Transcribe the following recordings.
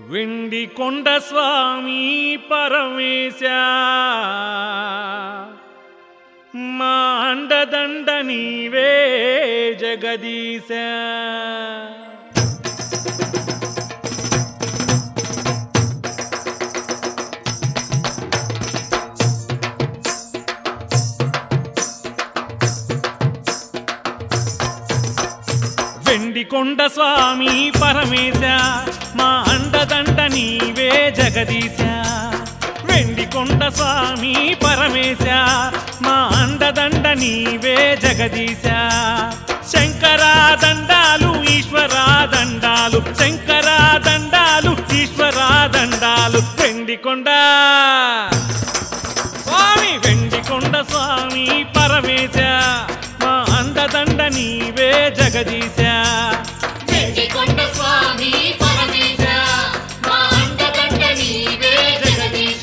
వెండికొండ స్వామి పరమేశ మా అండదండ నీవే జగదీశ. వెండికొండ స్వామి పరమేశ మా అండదండ నీవే జగదీశ. వెండికొండ స్వామి పరమేశ మా అండదండ నీవే జగదీశ. శంకరా దండాలు ఈశ్వరా దండాలు, శంకరా దండాలు ఈశ్వరా దండాలు. వెండికొండ స్వామి వెండికొండ స్వామి పరమేశ మా అండదండ నీవే జగదీశ. వెండికొండ స్వామి పరమేశ మా అండదండ నీవే జగదీశ.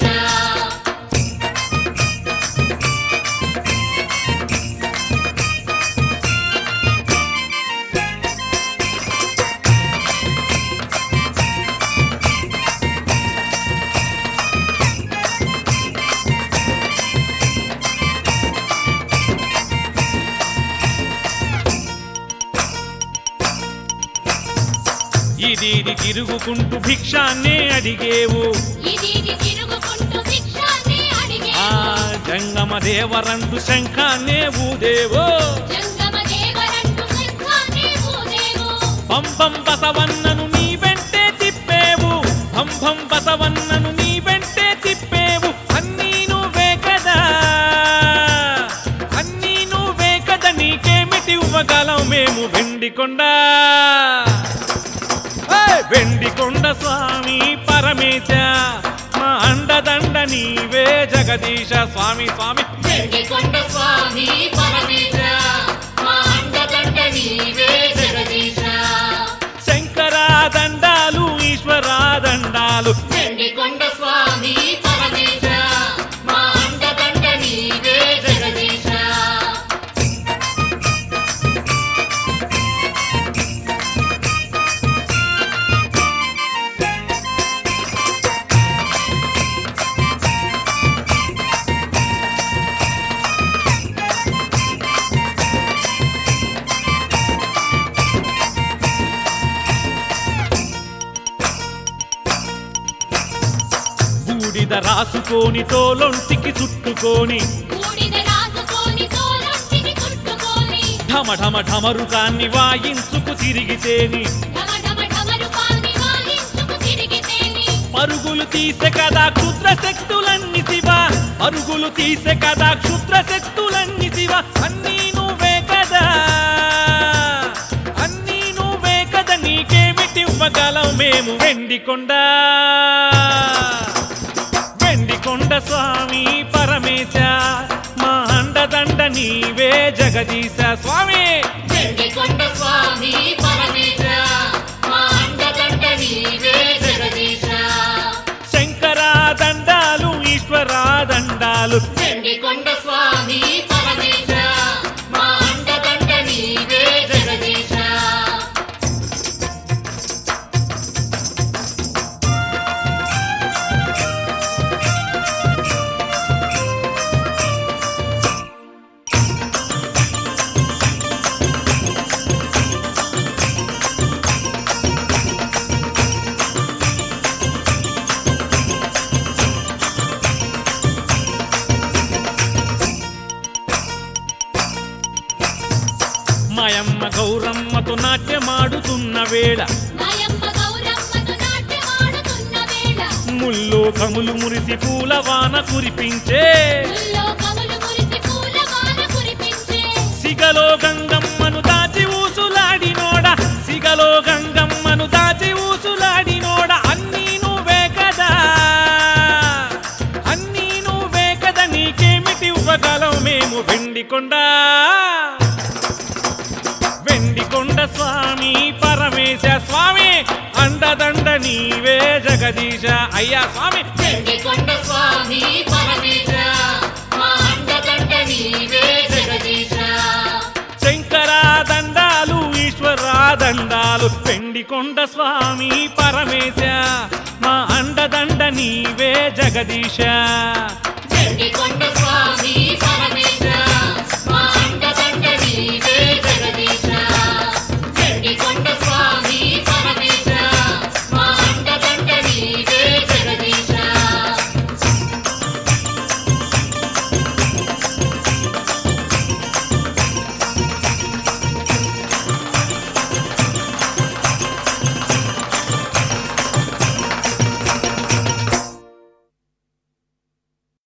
ఇది తిరుగుకుంటూ భిక్షాన్నే అడిగేవు, ఆ జంగమ దేవరంటూ శంఖాన్నే ఊదేవో. పంపం బసవన్నను నీ వెంటే తిప్పేవు, పంపం బసవన్నను నీ వెంటే తిప్పేవు. అన్నీ నువ్వే కదా, అన్నీ నువ్వే కదా, నీకేమిటి ఇవ్వగలం మేము. వెండికొండ వెండికొండ స్వామి పరమేశ మా అండదండ నీవే జగదీశ. స్వామి స్వామి వెండికొండ స్వామి పరమేశ మా అండదండ నీవే జగదీశ. శంకరా దండాలు ఈశ్వరా దండాలు. వెండికొండ స్వామి పరమేశ మా అండదండ నీవే జగదీశ. బూడిద రాసుకొని తోలొంటికి చుట్టుకొని, ఢమ ఢమ ఢమరుకాన్ని వాయించుకు తిరిగితేని, పరుగులు తీసే కదా క్షుద్ర శక్తులన్నీ శివ, పరుగులు తీసే కదా క్షుద్ర శక్తులన్నీ శివ. అన్నీ నువ్వే కదా, అన్నీ నువ్వే కదా, నీకేమిటి ఇవ్వగలం మేము. వెండికొండ వెండికొండ స్వామి పరమేశ మా అండదండ నీవే జగదీశ. స్వామి వెండికొండ స్వామి పరమేశ మా అండదండ నీవే జగదీశ. శంకరా దండాలు ఈశ్వరా దండాలు. వెండికొండ స్వామి పరమేశ మా అండదండ నీవే జగదీశ. మాయమ్మ గౌరమ్మతో నాట్యమాడుతున్న వేళ, ముల్లోకములు మురిసి పూలవాన కురిపించే, సిగలో గంగమ్మను దాచి ఊసులాడినోడ, సిగలో గంగమ్మను దాచి ఊసులాడినోడ. అన్నీ నువ్వే కదా, అన్నీ నువ్వే కదా, నీకేమిటి ఇవ్వగలం మేము. వెండికొండ వెండికొండ స్వామి పరమేశ స్వామి అండదండ నీవే జగదీశ. అయ్యా స్వామి వెండికొండ స్వామి పరమేశ మా అండదండ నీవే జగదీశ. శంకరా దండాలు ఈశ్వరా దండాలు. దండాలు పెండికొండ స్వామి పరమేశ మా అండదండ నీవే జగదీశ వెండికొండ స్వామి